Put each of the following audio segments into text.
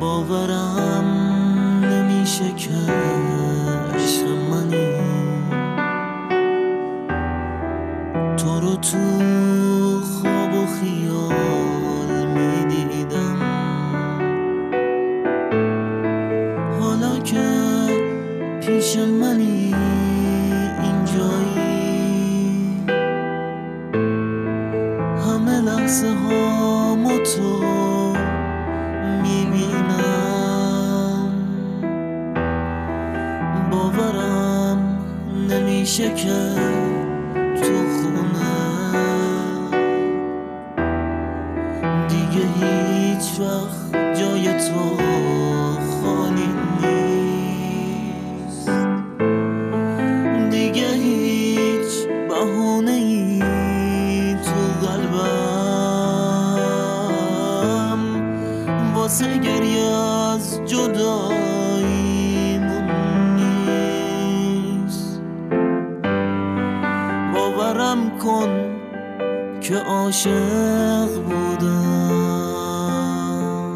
باورم نمیشه که عشق منی، تو رو تو خواب و خیال میدیدم، حالا که پیش منی اینجایی، همه لحظه هامو تو میبینم، باورم نمیشه که تو خونه دیگه هیچ وقت جای تو خالی نیست، دیگه هیچ بهانه‌ای تو قلبم واسه گریه از جداییمون نیست. باورم کن که عاشق بودم،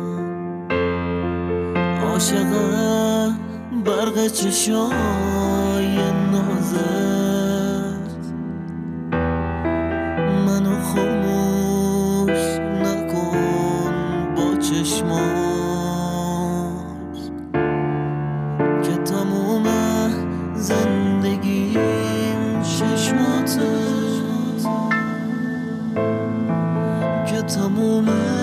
عاشق برق چشای نازت، منو خاموش نکن با چشمات که تموم زندگیم چشماته، که تموم